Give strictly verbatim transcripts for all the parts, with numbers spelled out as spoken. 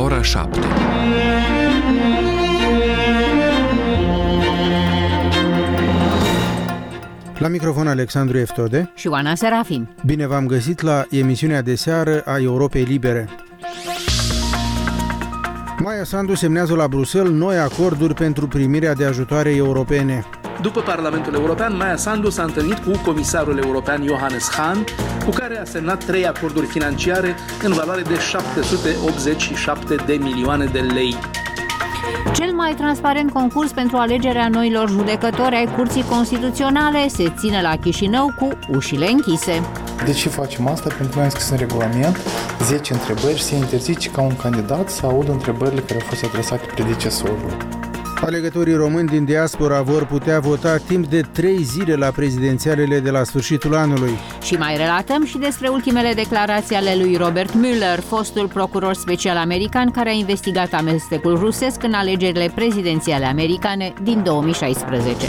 ora șapte. La microfon Alexandru Eftode și Oana Serafim. Bine v-am găsit la emisiunea de seară a Europei Libere. Maia Sandu semnează la Bruxelles noi acorduri pentru primirea de ajutoare europene. După Parlamentul European, Maia Sandu s-a întâlnit cu comisarul european Johannes Hahn, cu care a semnat trei acorduri financiare în valoare de șapte sute optzeci și șapte de milioane de lei. Cel mai transparent concurs pentru alegerea noilor judecători ai Curții Constituționale se ține la Chișinău cu ușile închise. De ce facem asta? Pentru că noi am scris în regulament zece întrebări și se interzice ca un candidat să audă întrebările care au fost adresate predecesorului. Alegătorii români din diaspora vor putea vota timp de trei zile la prezidențialele de la sfârșitul anului. Și mai relatăm și despre ultimele declarații ale lui Robert Mueller, fostul procuror special american care a investigat amestecul rusesc în alegerile prezidențiale americane din două mii șaisprezece.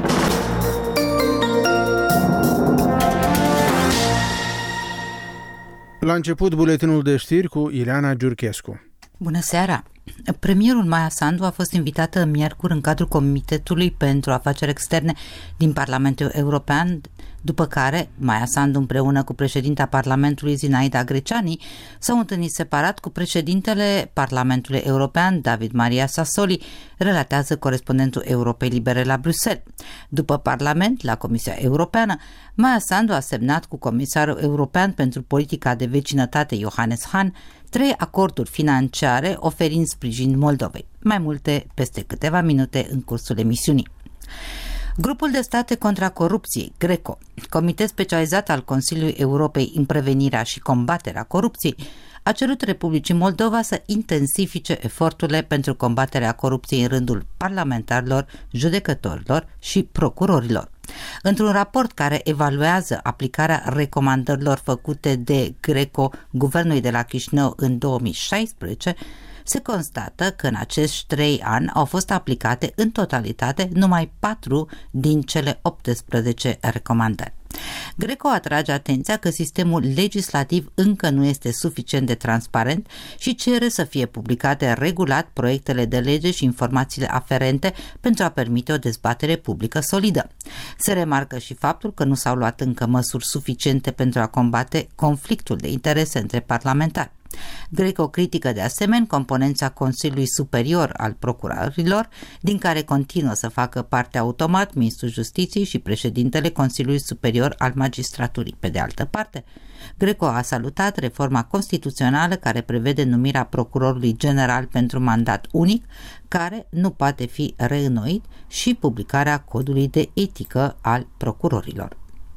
La început, buletinul de știri cu Ileana Giurchescu. Bună seara! Premierul Maia Sandu a fost invitată miercuri în cadrul Comitetului pentru Afaceri Externe din Parlamentul European, după care Maia Sandu împreună cu președinta Parlamentului Zinaida Greceani s-au întâlnit separat cu președintele Parlamentului European David Maria Sassoli, relatează corespondentul Europei Libere la Bruxelles. După Parlament, la Comisia Europeană, Maia Sandu a semnat cu comisarul european pentru politica de vecinătate Johannes Hahn trei acorduri financiare oferind sprijin Moldovei. Mai multe peste câteva minute în cursul emisiunii. Grupul de state contra corupției, GRECO, comitet specializat al Consiliului Europei în prevenirea și combaterea corupției, a cerut Republicii Moldova să intensifice eforturile pentru combaterea corupției în rândul parlamentarilor, judecătorilor și procurorilor. Într-un raport care evaluează aplicarea recomandărilor făcute de GRECO guvernului de la Chișinău în două mii șaisprezece, se constată că în acești trei ani au fost aplicate în totalitate numai patru din cele optsprezece recomandări. GRECO atrage atenția că sistemul legislativ încă nu este suficient de transparent și cere să fie publicate regulat proiectele de lege și informațiile aferente pentru a permite o dezbatere publică solidă. Se remarcă și faptul că nu s-au luat încă măsuri suficiente pentru a combate conflictul de interese între parlamentari. GRECO critică de asemenea componența Consiliului Superior al Procurorilor, din care continuă să facă parte automat Ministrul Justiției și președintele Consiliului Superior al Magistraturii. Pe de altă parte, GRECO a salutat reforma constituțională care prevede numirea procurorului general pentru mandat unic, care nu poate fi reînnoit, și publicarea codului de etică al procurorilor.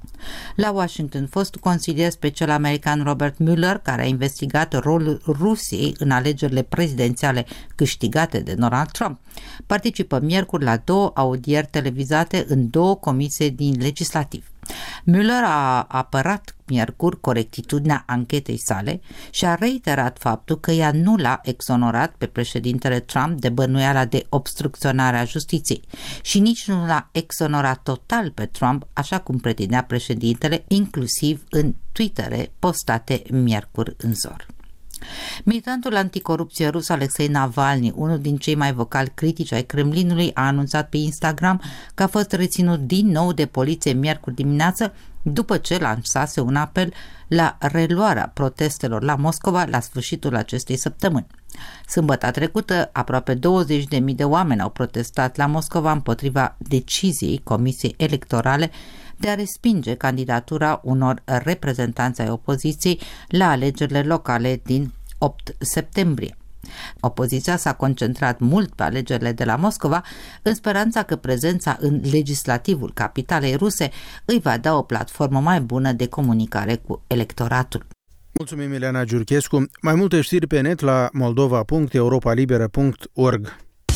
La Washington, fostul consilier special american Robert Mueller, care a investigat rolul Rusiei în alegerile prezidențiale câștigate de Donald Trump, participă miercuri la două audieri televizate în două comisii din legislativ. Mueller a apărat miercuri corectitudinea anchetei sale și a reiterat faptul că ea nu l-a exonerat pe președintele Trump de bănuiala de obstrucționare a justiției și nici nu l-a exonerat total pe Trump, așa cum pretindea președintele, inclusiv în tweetere postate miercuri în zor. Militantul anticorupție rus Alexei Navalny, unul din cei mai vocali critici ai Kremlinului, a anunțat pe Instagram că a fost reținut din nou de poliție miercuri dimineață după ce lansase un apel la reluarea protestelor la Moscova la sfârșitul acestei săptămâni. Sâmbătă trecută, aproape douăzeci de mii de oameni au protestat la Moscova împotriva deciziei Comisiei Electorale de a respinge candidatura unor reprezentanți ai opoziției la alegerile locale din opt septembrie. Opoziția s-a concentrat mult pe alegerile de la Moscova în speranța că prezența în legislativul capitalei ruse îi va da o platformă mai bună de comunicare cu electoratul. Mulțumim, Ileana Giurchescu. Mai multe știri pe net la moldova punct europa liberă punct org.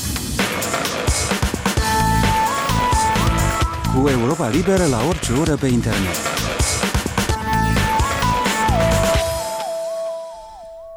Cu Europa Liberă la orice oră pe internet.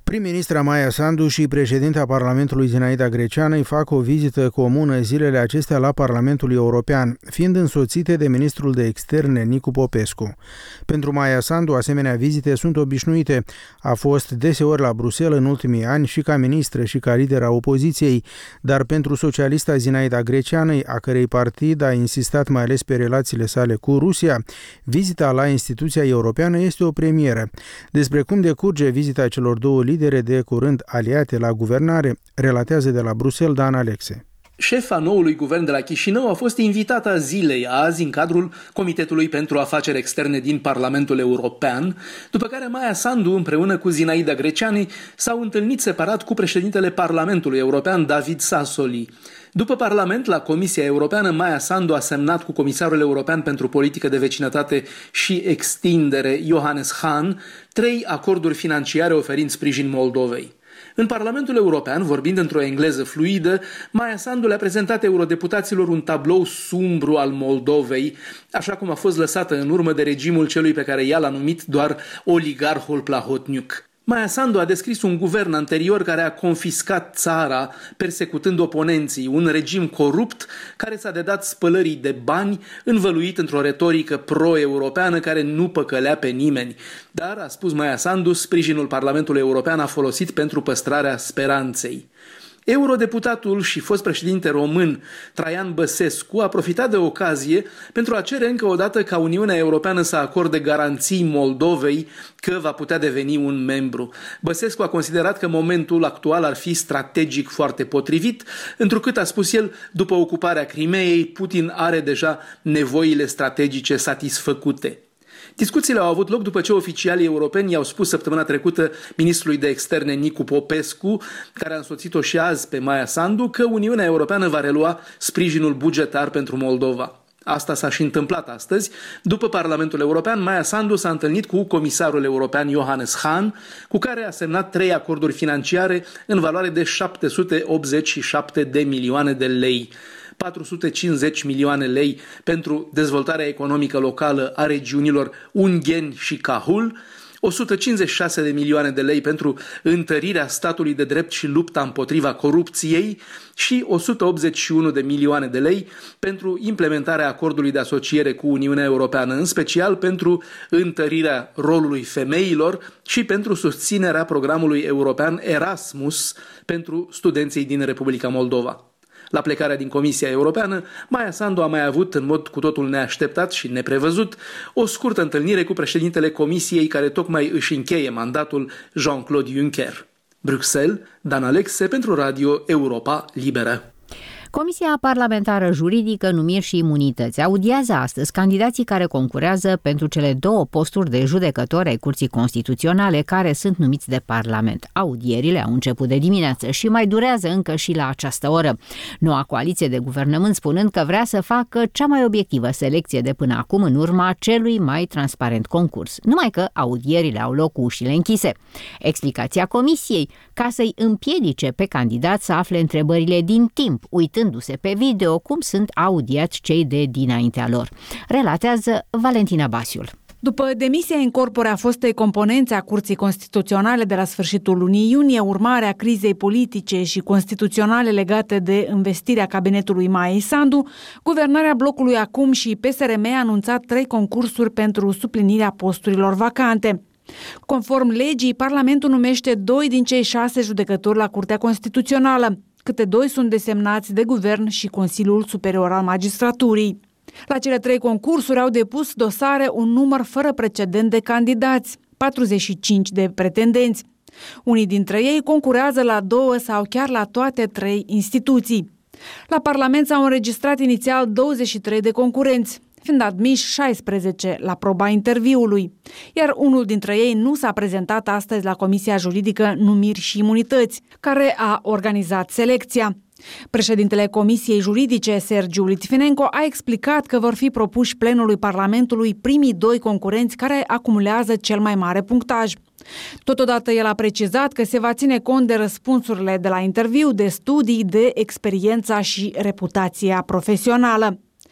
Prim-ministra Maia Sandu și președinta Parlamentului Zinaida Greceanu îi fac o vizită comună zilele acestea la Parlamentul European, fiind însoțite de ministrul de externe Nicu Popescu. Pentru Maia Sandu, asemenea vizite sunt obișnuite. A fost deseori la Bruxelles în ultimii ani și ca ministră și ca lider a opoziției, dar pentru socialista Zinaida Greceanu, a cărei partid a insistat mai ales pe relațiile sale cu Rusia, vizita la instituția europeană este o premieră. Despre cum decurge vizita celor două lideri de curând aliate la guvernare, relatează de la Bruxelles Dan Alexe. Șefa noului guvern de la Chișinău a fost invitată zilei azi în cadrul Comitetului pentru Afaceri Externe din Parlamentul European, după care Maia Sandu împreună cu Zinaida Greceanu s-au întâlnit separat cu președintele Parlamentului European David Sassoli. După Parlament, la Comisia Europeană, Maia Sandu a semnat cu Comisarul European pentru Politică de Vecinătate și Extindere, Johannes Hahn, trei acorduri financiare oferind sprijin Moldovei. În Parlamentul European, vorbind într-o engleză fluidă, Maia Sandu le-a prezentat eurodeputaților un tablou sumbru al Moldovei, așa cum a fost lăsată în urmă de regimul celui pe care ea l-a numit doar oligarhul Plahotniuc. Maia Sandu a descris un guvern anterior care a confiscat țara, persecutând oponenții, un regim corupt care s-a dedat spălării de bani, învăluit într-o retorică pro-europeană care nu păcălea pe nimeni. Dar, a spus Maia Sandu, sprijinul Parlamentului European a folosit pentru păstrarea speranței. Eurodeputatul și fost președinte român Traian Băsescu a profitat de ocazie pentru a cere încă o dată ca Uniunea Europeană să acorde garanții Moldovei că va putea deveni un membru. Băsescu a considerat că momentul actual ar fi strategic foarte potrivit, întrucât, a spus el, după ocuparea Crimeei, Putin are deja nevoile strategice satisfăcute. Discuțiile au avut loc după ce oficialii europeni i-au spus săptămâna trecută ministrului de externe Nicu Popescu, care a însoțit-o și azi pe Maia Sandu, că Uniunea Europeană va relua sprijinul bugetar pentru Moldova. Asta s-a și întâmplat astăzi. După Parlamentul European, Maia Sandu s-a întâlnit cu comisarul european Johannes Hahn, cu care a semnat trei acorduri financiare în valoare de șapte sute optzeci și șapte de milioane de lei. patru sute cincizeci milioane lei pentru dezvoltarea economică locală a regiunilor Ungheni și Cahul, o sută cincizeci și șase de milioane de lei pentru întărirea statului de drept și lupta împotriva corupției și o sută optzeci și unu de milioane de lei pentru implementarea acordului de asociere cu Uniunea Europeană, în special pentru întărirea rolului femeilor și pentru susținerea programului european Erasmus pentru studenții din Republica Moldova. La plecarea din Comisia Europeană, Maia Sandu a mai avut, în mod cu totul neașteptat și neprevăzut, o scurtă întâlnire cu președintele Comisiei care tocmai își încheie mandatul, Jean-Claude Juncker. Bruxelles, Dan Alexe pentru Radio Europa Liberă. Comisia Parlamentară Juridică, Numiri și Imunități audiază astăzi candidații care concurează pentru cele două posturi de judecători ai Curții Constituționale care sunt numiți de Parlament. Audierile au început de dimineață și mai durează încă și la această oră. Noua coaliție de guvernământ spunând că vrea să facă cea mai obiectivă selecție de până acum în urma celui mai transparent concurs. Numai că audierile au loc cu ușile închise. Explicația Comisiei: ca să-i împiedice pe candidat să afle întrebările din timp, uitând se pe video cum sunt audiați cei de dinaintea lor. Relatează Valentina Basiul. După demisia in corpore a fostei componențe a Curții Constituționale de la sfârșitul lunii iunie, urmarea crizei politice și constituționale legate de investirea cabinetului Maiei Sandu, guvernarea blocului Acum și P S R M a anunțat trei concursuri pentru suplinirea posturilor vacante. Conform legii, Parlamentul numește doi din cei șase judecători la Curtea Constituțională. Câte doi sunt desemnați de Guvern și Consiliul Superior al Magistraturii. La cele trei concursuri au depus dosare un număr fără precedent de candidați, patruzeci și cinci de pretendenți. Unii dintre ei concurează la două sau chiar la toate trei instituții. La Parlament s-au înregistrat inițial douăzeci și trei de concurenți, fiind admiși șaisprezece la proba interviului, iar unul dintre ei nu s-a prezentat astăzi la Comisia Juridică Numiri și Imunități, care a organizat selecția. Președintele Comisiei Juridice, Sergiu Litvinenko, a explicat că vor fi propuși plenului Parlamentului primii doi concurenți care acumulează cel mai mare punctaj. Totodată el a precizat că se va ține cont de răspunsurile de la interviu, de studii, de experiența și reputația profesională.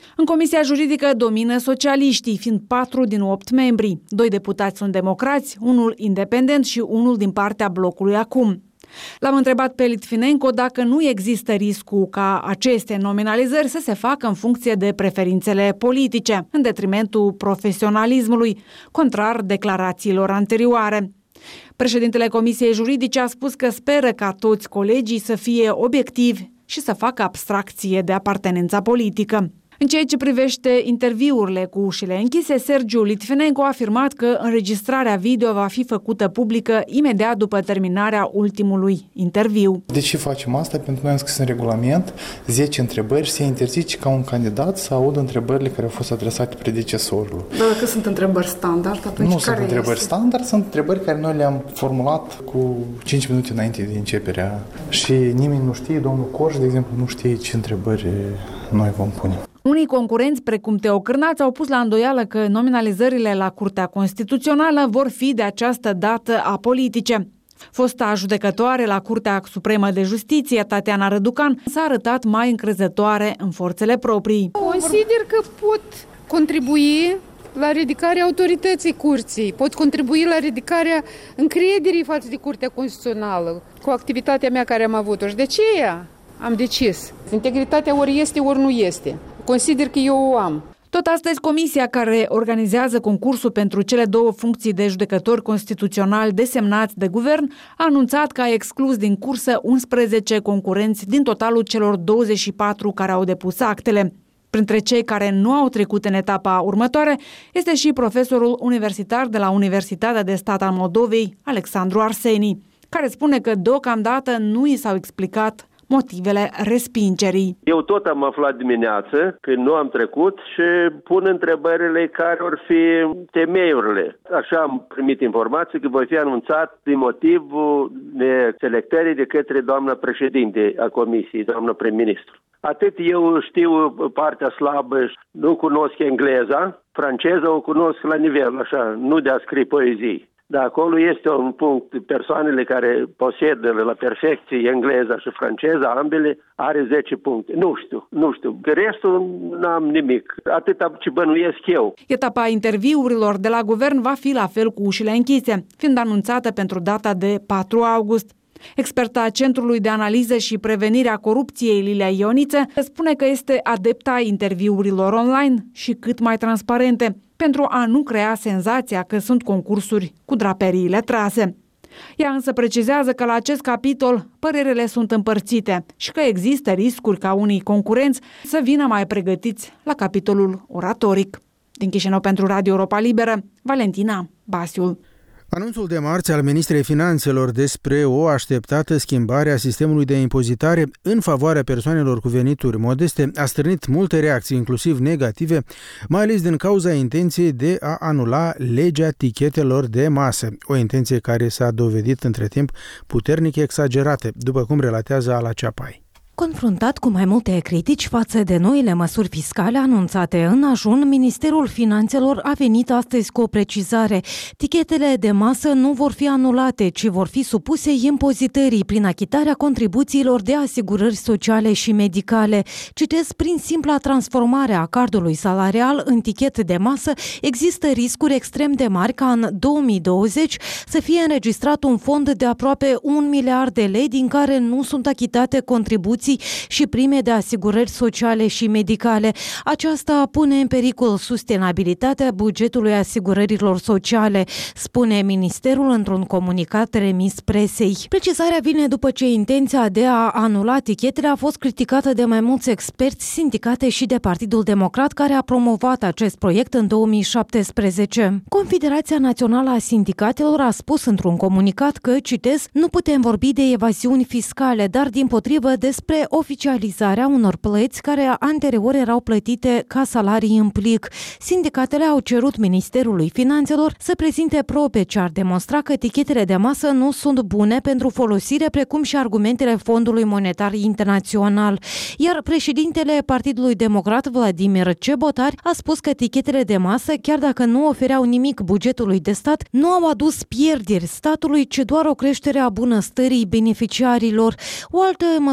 În Comisia Juridică domină socialiștii, fiind patru din opt membri. Doi deputați sunt democrați, unul independent și unul din partea blocului Acum. L-am întrebat pe Litvinenko dacă nu există riscul ca aceste nominalizări să se facă în funcție de preferințele politice, în detrimentul profesionalismului, contrar declarațiilor anterioare. Președintele Comisiei Juridice a spus că speră ca toți colegii să fie obiectivi și să facă abstracție de apartenența politică. În ceea ce privește interviurile cu ușile închise, Sergiu Litvinenko a afirmat că înregistrarea video va fi făcută publică imediat după terminarea ultimului interviu. De ce facem asta? Pentru că noi am scris în regulament zece întrebări și se interzice ca un candidat să audă întrebările care au fost adresate predecesorului. Dar dacă sunt întrebări standard, atunci nu care sunt întrebări este? standard, sunt întrebări care noi le-am formulat cu cinci minute înainte de începerea. Și nimeni nu știe, domnul Corș, de exemplu, nu știe ce întrebări noi vom pune. Unii concurenți, precum Teo Cârnaț, au pus la îndoială că nominalizările la Curtea Constituțională vor fi de această dată apolitice. Fosta judecătoare la Curtea Supremă de Justiție, Tatiana Răducan, s-a arătat mai încrezătoare în forțele proprii. Consider că pot contribui la ridicarea autorității curții, pot contribui la ridicarea încrederii față de Curtea Constituțională, cu activitatea mea care am avut-o. Și de aceea am decis. Integritatea ori este, ori nu este. Consider că eu o am. Tot astăzi, comisia care organizează concursul pentru cele două funcții de judecători constituționali desemnați de guvern a anunțat că a exclus din cursă unsprezece concurenți din totalul celor douăzeci și patru care au depus actele. Printre cei care nu au trecut în etapa următoare este și profesorul universitar de la Universitatea de Stat al Moldovei, Alexandru Arseni, care spune că deocamdată nu i s-au explicat motivele respingerii. Eu tot am aflat dimineață când nu am trecut și pun întrebările care vor fi temeiurile. Așa am primit informații că voi fi anunțat din motivul neselectării de către doamna președinte a comisiei, doamna prim-ministru. Atât eu știu partea slabă, nu cunosc engleza, franceza o cunosc la nivel, așa, nu de a scrie poezii. Dar acolo este un punct, persoanele care posedă la perfecție engleza și franceza, ambele, are zece puncte. Nu știu, nu știu. Restul n-am nimic. Atâta ce bănuiesc eu. Etapa interviurilor de la guvern va fi la fel cu ușile închise, fiind anunțată pentru data de patru august. Experta Centrului de Analiză și Prevenire a Corupției, Lilia Ioniță, spune că este adepta interviurilor online și cât mai transparente, pentru a nu crea senzația că sunt concursuri cu draperiile trase. Ea însă precizează că la acest capitol părerile sunt împărțite și că există riscuri ca unii concurenți să vină mai pregătiți la capitolul oratoric. Din Chișinău pentru Radio Europa Liberă, Valentina Basiul. Anunțul de marți al Ministrei Finanțelor despre o așteptată schimbare a sistemului de impozitare în favoarea persoanelor cu venituri modeste a stârnit multe reacții, inclusiv negative, mai ales din cauza intenției de a anula legea tichetelor de masă, o intenție care s-a dovedit între timp puternic exagerată, după cum relatează Ala Ceapai. Confruntat cu mai multe critici față de noile măsuri fiscale anunțate în ajun, Ministerul Finanțelor a venit astăzi cu o precizare. Tichetele de masă nu vor fi anulate, ci vor fi supuse impozitării prin achitarea contribuțiilor de asigurări sociale și medicale. Citez, prin simpla transformare a cardului salarial în tichet de masă, există riscuri extrem de mari ca în două mii douăzeci să fie înregistrat un fond de aproape un miliard de lei din care nu sunt achitate contribuții și prime de asigurări sociale și medicale. Aceasta pune în pericol sustenabilitatea bugetului asigurărilor sociale, spune Ministerul într-un comunicat remis presei. Precizarea vine după ce intenția de a anula tichetele a fost criticată de mai mulți experți, sindicate și de Partidul Democrat, care a promovat acest proiect în două mii șaptesprezece. Confederația Națională a Sindicatelor a spus într-un comunicat că, citez, nu putem vorbi de evaziuni fiscale, dar dimpotrivă despre oficializarea unor plăți care anterior erau plătite ca salarii în plic. Sindicatele au cerut Ministerului Finanțelor să prezinte probe ce ar demonstra că tichetele de masă nu sunt bune pentru folosire, precum și argumentele Fondului Monetar Internațional. Iar președintele Partidului Democrat, Vladimir Cebotari, a spus că tichetele de masă, chiar dacă nu ofereau nimic bugetului de stat, nu au adus pierderi statului, ci doar o creștere a bunăstării beneficiarilor. O altă măsură fiscală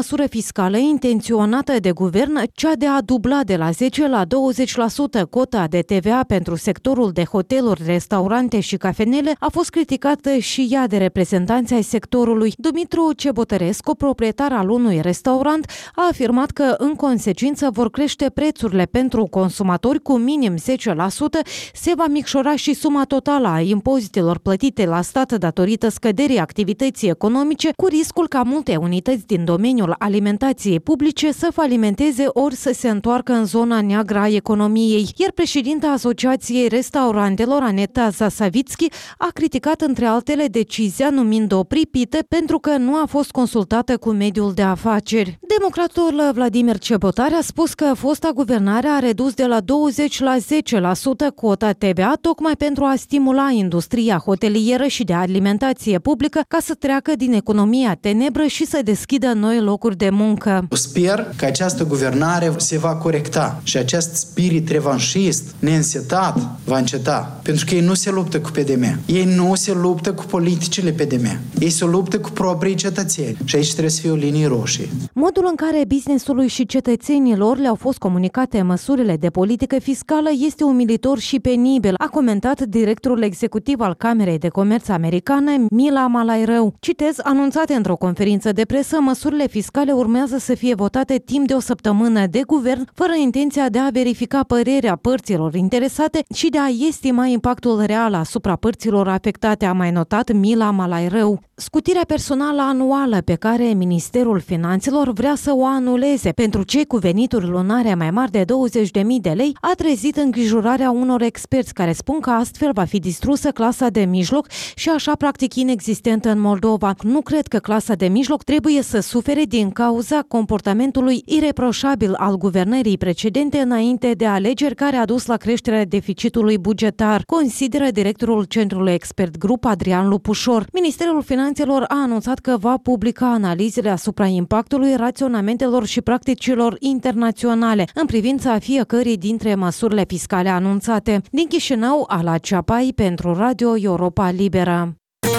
fiscală intenționată de guvern, cea de a dubla de la zece la douăzeci la sută cota de T V A pentru sectorul de hoteluri, restaurante și cafenele, a fost criticată și ea de reprezentanții ai sectorului. Dumitru Cebotărescu, proprietar al unui restaurant, a afirmat că în consecință vor crește prețurile pentru consumatori cu minim zece la sută, se va micșora și suma totală a impozitelor plătite la stat datorită scăderii activității economice, cu riscul ca multe unități din domeniul alimentației publice să falimenteze ori să se întoarcă în zona neagră a economiei. Iar președinta Asociației Restaurantelor, Aneta Zasavitski, a criticat între altele decizia, numind-o pripită pentru că nu a fost consultată cu mediul de afaceri. Democratul Vladimir Cebotari a spus că fosta guvernare a redus de la douăzeci la zece la sută cota T V A tocmai pentru a stimula industria hotelieră și de alimentație publică ca să treacă din economia tenebră și să deschidă noi locuri de muncă. Sper că această guvernare se va corecta și acest spirit revanșist neînsetat va înceta, pentru că ei nu se luptă cu P D M. Ei nu se luptă cu politicile P D M. Ei se luptă cu proprii cetățeni și aici trebuie să fie o linie roșie. Modul în care business-ului și cetățenilor le-au fost comunicate măsurile de politică fiscală este umilitor și penibil, a comentat directorul executiv al Camerei de Comerț americane, Mila Malairău. Citez, anunțate într-o conferință de presă, măsurile fiscale urmează să fie votate timp de o săptămână de guvern, fără intenția de a verifica părerea părților interesate și de a estima impactul real asupra părților afectate, a mai notat Mila Malairău. Scutirea personală anuală pe care Ministerul Finanțelor vrea să o anuleze pentru cei cu venituri lunare mai mari de douăzeci de mii de lei a trezit îngrijorarea unor experți care spun că astfel va fi distrusă clasa de mijloc și așa practic inexistentă în Moldova. Nu cred că clasa de mijloc trebuie să sufere din cauza comportamentului ireproșabil al guvernării precedente înainte de alegeri, care a dus la creșterea deficitului bugetar, consideră directorul Centrului Expert Group Adrian Lupușor. Ministerul Finanțelor a anunțat că va publica analizele asupra impactului raționamentelor și practicilor internaționale în privința fiecărei dintre măsurile fiscale anunțate. Din Chișinău, Ala Ceapai pentru Radio Europa Liberă.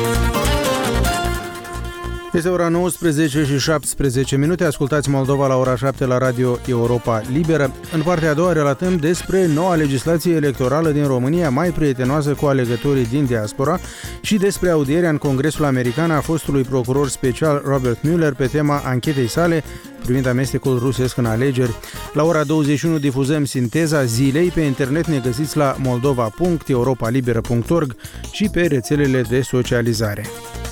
Este ora nouăsprezece și șaptesprezece minute. Ascultați Moldova la ora șapte la Radio Europa Liberă. În partea a doua relatăm despre noua legislație electorală din România, mai prietenoasă cu alegătorii din diaspora, și despre audierea în Congresul American a fostului procuror special Robert Mueller pe tema anchetei sale privind amestecul rusesc în alegeri. La ora douăzeci și unu difuzăm sinteza zilei. Pe internet ne găsiți la moldova punct europa liberă punct org și pe rețelele de socializare.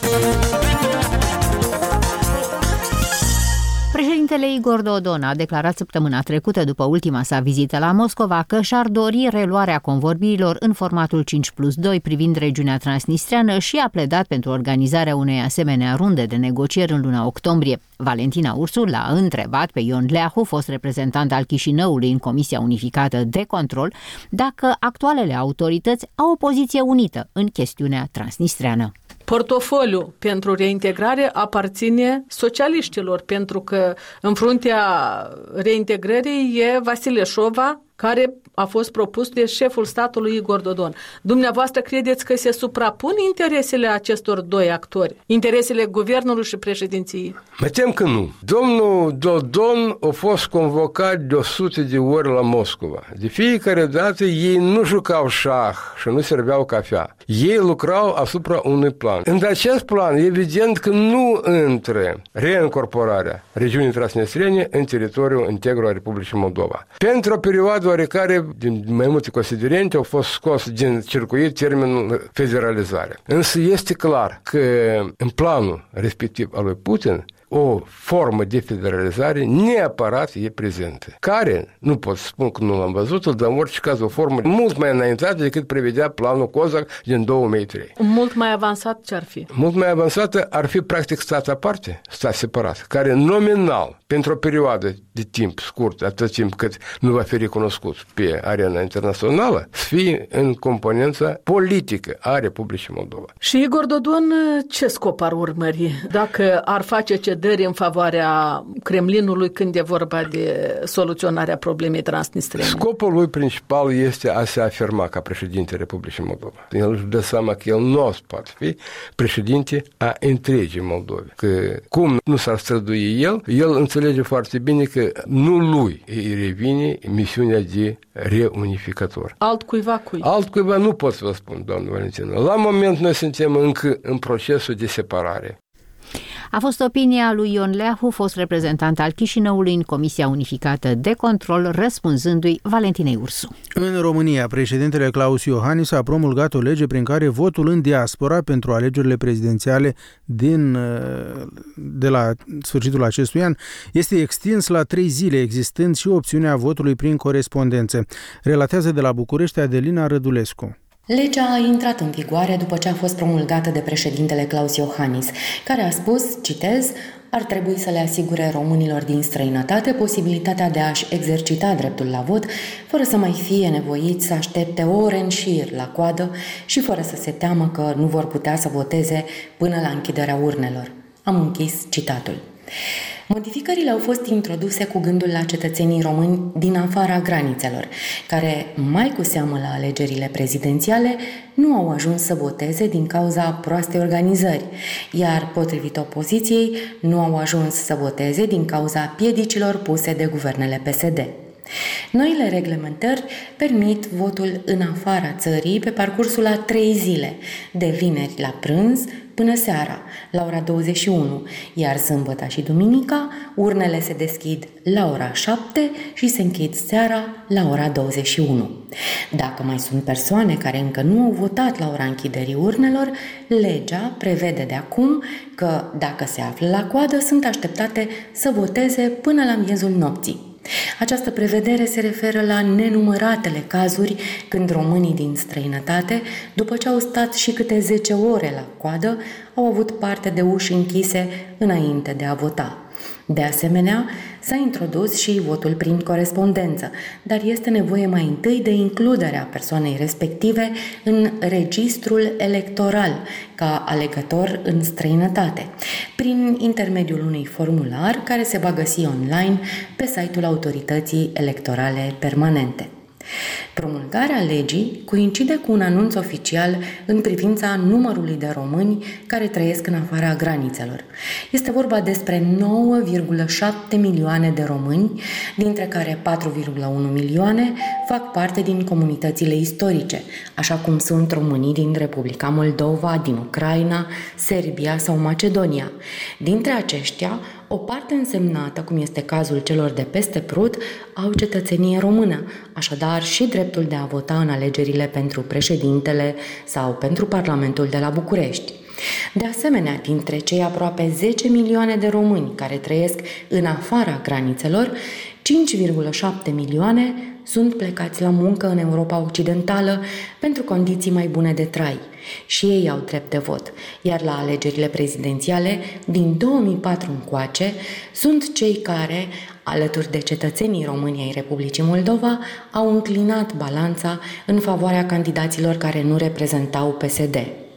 Președintele Igor Dodon a declarat săptămâna trecută, după ultima sa vizită la Moscova, că și-ar dori reluarea convorbirilor în formatul cinci plus doi privind regiunea transnistreană și a pledat pentru organizarea unei asemenea runde de negocieri în luna octombrie. Valentina Ursu l-a întrebat pe Ion Leahu, fost reprezentant al Chișinăului în Comisia Unificată de Control, dacă actualele autorități au o poziție unită în chestiunea transnistreană. Portofoliul pentru reintegrare aparține socialiștilor, pentru că în fruntea reintegrării e Vasile Șova, care a fost propus de șeful statului Igor Dodon. Dumneavoastră credeți că se suprapun interesele acestor doi actori? Interesele guvernului și președinției? Mă tem că nu. Domnul Dodon a fost convocat de o sută de ori la Moscova. De fiecare dată ei nu jucau șah și nu serveau cafea. Ei lucrau asupra unui plan. În acest plan, evident că nu intră reîncorporarea regiunii transnistrene în teritoriul integru al Republicii Moldova. Pentru o perioadă oarecare, din mai multe considerente, au fost scos din circuit termenul federalizare. Însă este clar că în planul respectiv al lui Putin, o formă de federalizare neapărat e prezentă, care, nu pot spun că nu l-am văzut, dar în orice caz o formă mult mai înaintată decât prevedea planul Cozac din două mii trei. Mult mai avansat ce ar fi? Mult mai avansată ar fi practic stat aparte, stat separat, care nominal, pentru o perioadă de timp scurt, atât timp cât nu va fi recunoscut pe arena internațională, să fie în componența politică a Republicii Moldova. Și Igor Dodon ce scop ar urmări? Dacă ar face ce căderi în favoarea Kremlinului când e vorba de soluționarea problemei transnistrene. Scopul lui principal este a se afirma ca președinte Republicii Moldova. El își dă seama că el nu o să poate fi președinte a întregii Moldove. Că cum nu s-ar strădui el, el înțelege foarte bine că nu lui îi revine misiunea de reunificator. Altcuiva cui? Altcuiva nu pot să vă spun, doamnă Valentina. La moment noi suntem încă în procesul de separare. A fost opinia lui Ion Leahu, fost reprezentant al Chișinăului în Comisia Unificată de Control, răspunzându-i Valentinei Ursu. În România, președintele Klaus Iohannis a promulgat o lege prin care votul în diaspora pentru alegerile prezidențiale din, de la sfârșitul acestui an este extins la trei zile, existând și opțiunea votului prin corespondență. Relatează de la București Adelina Rădulescu. Legea a intrat în vigoare după ce a fost promulgată de președintele Klaus Iohannis, care a spus, citez, ar trebui să le asigure românilor din străinătate posibilitatea de a-și exercita dreptul la vot, fără să mai fie nevoiți să aștepte ore în șir la coadă și fără să se teamă că nu vor putea să voteze până la închiderea urnelor. Am închis citatul. Modificările au fost introduse cu gândul la cetățenii români din afara granițelor, care, mai cu seamă la alegerile prezidențiale, nu au ajuns să voteze din cauza proastei organizări, iar, potrivit opoziției, nu au ajuns să voteze din cauza piedicilor puse de guvernele P S D. Noile reglementări permit votul în afara țării pe parcursul a trei zile, de vineri la prânz până seara, la ora douăzeci și unu, iar sâmbăta și duminica urnele se deschid la ora șapte și se închid seara la ora douăzeci și unu. Dacă mai sunt persoane care încă nu au votat la ora închiderii urnelor, legea prevede de acum că, dacă se află la coadă, sunt așteptate să voteze până la miezul nopții. Această prevedere se referă la nenumăratele cazuri când românii din străinătate, după ce au stat și câte zece ore la coadă, au avut parte de uși închise înainte de a vota. De asemenea, s-a introdus și votul prin corespondență, dar este nevoie mai întâi de includerea persoanei respective în registrul electoral ca alegător în străinătate, prin intermediul unui formular care se va găsi online pe site-ul Autorității Electorale Permanente. Promulgarea legii coincide cu un anunț oficial în privința numărului de români care trăiesc în afara granițelor. Este vorba despre nouă virgulă șapte milioane de români, dintre care patru virgulă unu milioane fac parte din comunitățile istorice, așa cum sunt românii din Republica Moldova, din Ucraina, Serbia sau Macedonia. Dintre aceștia, o parte însemnată, cum este cazul celor de peste Prut, au cetățenie română, așadar și dreptul de a vota în alegerile pentru președintele sau pentru Parlamentul de la București. De asemenea, dintre cei aproape zece milioane de români care trăiesc în afara granițelor, cinci virgulă șapte milioane sunt plecați la muncă în Europa Occidentală pentru condiții mai bune de trai. Și ei au drept de vot, iar la alegerile prezidențiale din două mii patru încoace sunt cei care, alături de cetățenii români ai Republicii Moldova, au înclinat balanța în favoarea candidaților care nu reprezentau P S D.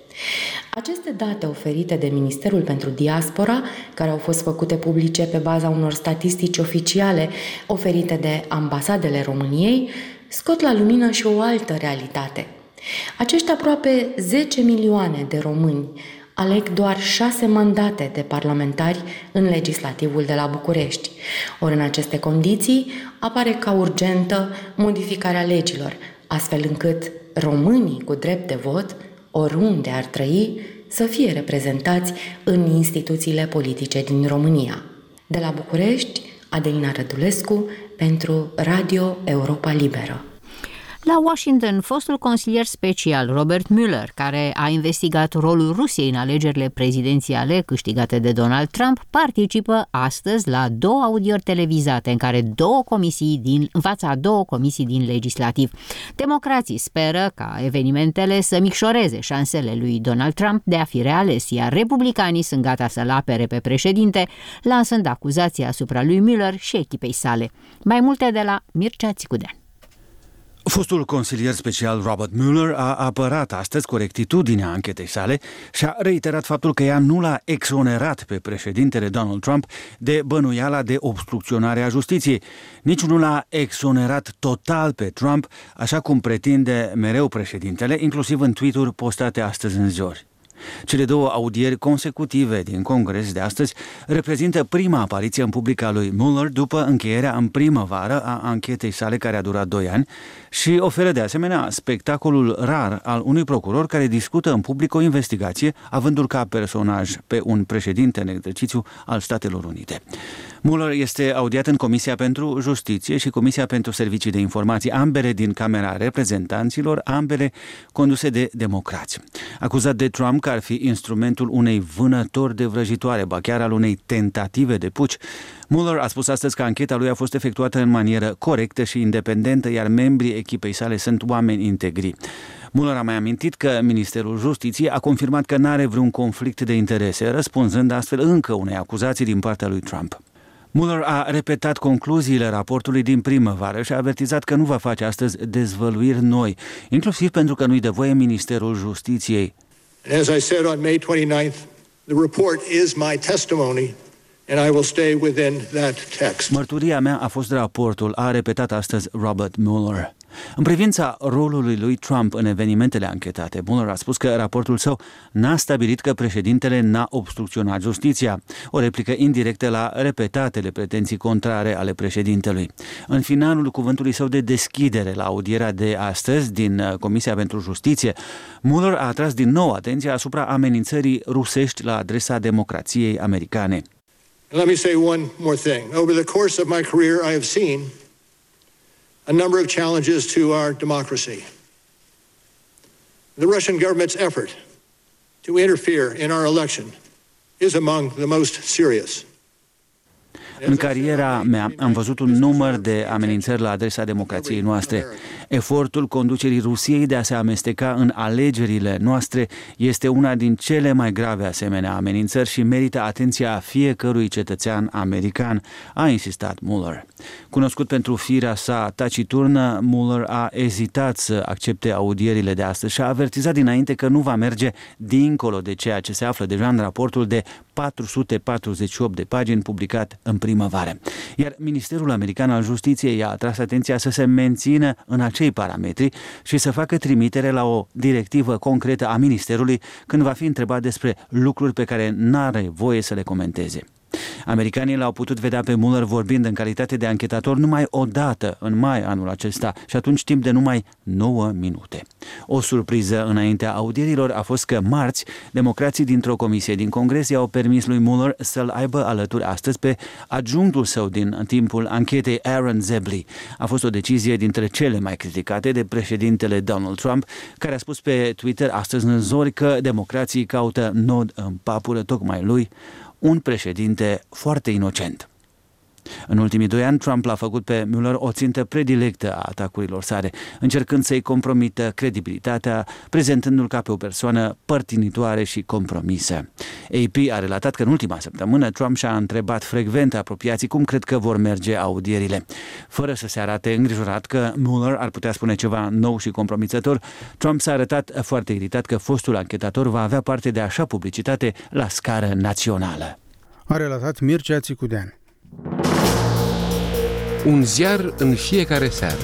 Aceste date oferite de Ministerul pentru Diaspora, care au fost făcute publice pe baza unor statistici oficiale oferite de ambasadele României, scot la lumină și o altă realitate. Acești aproape zece milioane de români aleg doar șase mandate de parlamentari în legislativul de la București. Ori în aceste condiții apare ca urgentă modificarea legilor, astfel încât românii cu drept de vot, oriunde ar trăi, să fie reprezentați în instituțiile politice din România. De la București, Adelina Rădulescu pentru Radio Europa Liberă. La Washington, fostul consilier special Robert Mueller, care a investigat rolul Rusiei în alegerile prezidențiale câștigate de Donald Trump, participă astăzi la două audieri televizate în care două comisii din, în fața a două comisii din legislativ. Democrații speră ca evenimentele să micșoreze șansele lui Donald Trump de a fi reales, iar republicanii sunt gata să-l apere pe președinte, lansând acuzații asupra lui Mueller și echipei sale. Mai multe de la Mircea Țicudean. Fostul consilier special Robert Mueller a apărat astăzi corectitudinea anchetei sale și a reiterat faptul că ea nu l-a exonerat pe președintele Donald Trump de bănuiala de obstrucționare a justiției. Nici nu l-a exonerat total pe Trump, așa cum pretinde mereu președintele, inclusiv în tweet-uri postate astăzi în ziori. Cele două audieri consecutive din Congres de astăzi reprezintă prima apariție în public a lui Mueller după încheierea în primăvară a anchetei sale, care a durat doi ani, și oferă de asemenea spectacolul rar al unui procuror care discută în public o investigație, avându-l ca personaj pe un președinte în exercițiu al Statelor Unite. Mueller este audiat în Comisia pentru Justiție și Comisia pentru Servicii de Informații, ambele din Camera Reprezentanților, ambele conduse de democrați. Acuzat de Trump că ar fi instrumentul unei vânători de vrăjitoare, ba chiar al unei tentative de puci, Mueller a spus astăzi că ancheta lui a fost efectuată în manieră corectă și independentă, iar membrii echipei sale sunt oameni integri. Mueller a mai amintit că Ministerul Justiției a confirmat că n-are vreun conflict de interese, răspunzând astfel încă unei acuzații din partea lui Trump. Mueller a repetat concluziile raportului din primăvară și a avertizat că nu va face astăzi dezvăluiri noi, inclusiv pentru că nu-i dă voie Ministerul Justiției. As I said on May twenty-ninth, the report is my testimony and I will stay within that text. Mărturia mea a fost raportul, a repetat astăzi Robert Mueller. În privința rolului lui Trump în evenimentele anchetate, Mueller a spus că raportul său n-a stabilit că președintele n-a obstrucționat justiția, o replică indirectă la repetatele pretenții contrare ale președintelui. În finalul cuvântului său de deschidere la audierea de astăzi din Comisia pentru Justiție, Mueller a atras din nou atenția asupra amenințării rusești la adresa democrației americane. Let me say one more thing. Over the course of my career, I have seen a number of challenges to our democracy. The Russian government's effort to interfere in our election is among the most serious. În cariera mea am văzut un număr de amenințări la adresa democrației noastre. Efortul conducerii Rusiei de a se amesteca în alegerile noastre este una din cele mai grave asemenea amenințări și merită atenția fiecărui cetățean american, a insistat Mueller. Cunoscut pentru firea sa taciturnă, Mueller a ezitat să accepte audierile de astăzi și a avertizat dinainte că nu va merge dincolo de ceea ce se află deja în raportul de patru sute patruzeci și opt de pagini publicat în primăvară. Iar Ministerul American al Justiției i-a atras atenția să se mențină în acei parametri și să facă trimitere la o directivă concretă a Ministerului când va fi întrebat despre lucruri pe care n-are voie să le comenteze. Americanii l-au putut vedea pe Mueller vorbind în calitate de anchetator numai o dată în mai anul acesta și atunci timp de numai nouă minute. O surpriză înaintea audierilor a fost că marți, democrații dintr-o comisie din Congres i-au permis lui Mueller să-l aibă alături astăzi pe adjunctul său din timpul anchetei, Aaron Zebley. A fost o decizie dintre cele mai criticate de președintele Donald Trump, care a spus pe Twitter astăzi în zori că democrații caută nod în papură tocmai lui, un președinte foarte inocent. În ultimii doi ani, Trump l-a făcut pe Mueller o țintă predilectă a atacurilor sale, încercând să-i compromită credibilitatea, prezentându-l ca pe o persoană părtinitoare și compromisă. A P a relatat că în ultima săptămână Trump și-a întrebat frecvent apropiații cum cred că vor merge audierile. Fără să se arate îngrijorat că Mueller ar putea spune ceva nou și compromițător, Trump s-a arătat foarte iritat că fostul anchetator va avea parte de așa publicitate la scară națională. A relatat Mircea Țicudean. Un ziar în fiecare seară.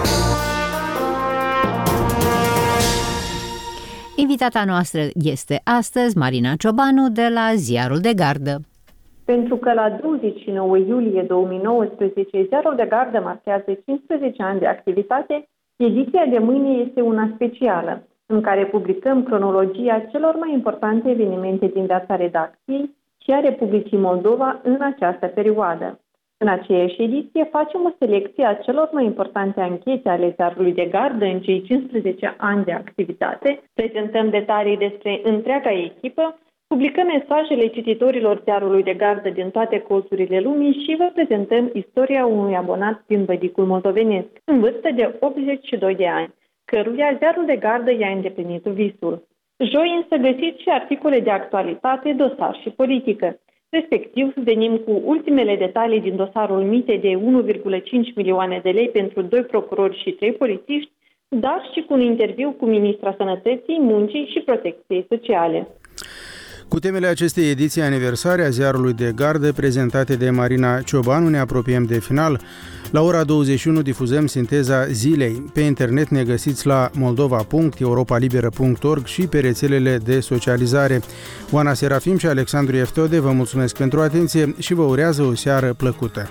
Invitata noastră este astăzi Marina Ciobanu de la Ziarul de Gardă. Pentru că la douăzeci și nouă iulie două mii nouăsprezece Ziarul de Gardă marchează cincisprezece ani de activitate, ediția de mâine este una specială, în care publicăm cronologia celor mai importante evenimente din viața redacției și a Republicii Moldova în această perioadă. În aceeași ediție facem o selecție a celor mai importante anchete ale Ziarului de Gardă în cei cincisprezece ani de activitate, prezentăm detalii despre întreaga echipă, publicăm mesajele cititorilor Ziarului de Gardă din toate colțurile lumii și vă prezentăm istoria unui abonat din Vădicul moldovenesc, în vârstă de optzeci și doi de ani, căruia Ziarul de Gardă i-a îndeplinit visul. Joi însă găsiți și articole de actualitate, dosar și politică. Respectiv, venim cu ultimele detalii din dosarul mite de unu virgulă cinci milioane de lei pentru doi procurori și trei polițiști, dar și cu un interviu cu ministra Sănătății, Muncii și Protecției Sociale. Cu temele acestei ediții aniversare a ziarului de gardă prezentate de Marina Ciobanu ne apropiem de final. La ora douăzeci și unu difuzăm sinteza zilei. Pe internet ne găsiți la moldova punct europalibera punct org și pe rețelele de socializare. Oana Serafim și Alexandru Eftode vă mulțumesc pentru atenție și vă urează o seară plăcută.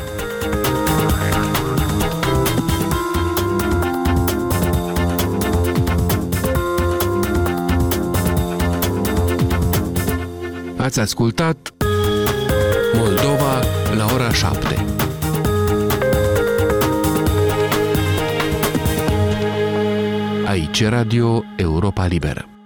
Ați ascultat Moldova la ora șapte. Aici Radio Europa Liberă.